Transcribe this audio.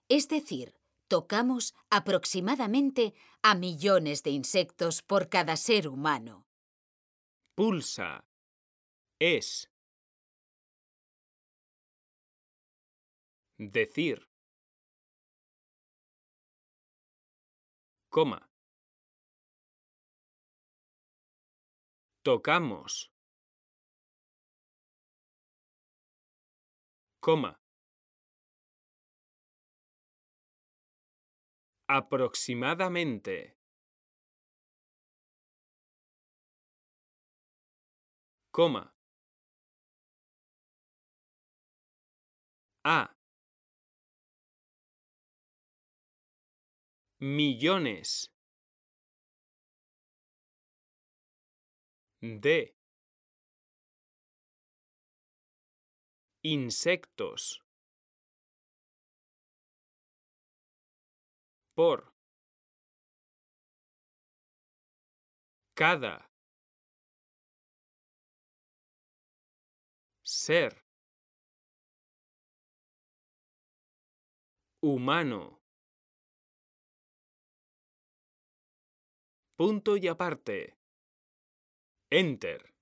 Es decir, tocamos aproximadamente a millones de insectos por cada ser humano. Pulsa. Es. Decir. Coma. Tocamos. Coma. Aproximadamente. Coma. A. Millones. De. Insectos. Por. Cada. Ser. Humano. Punto y aparte. Enter.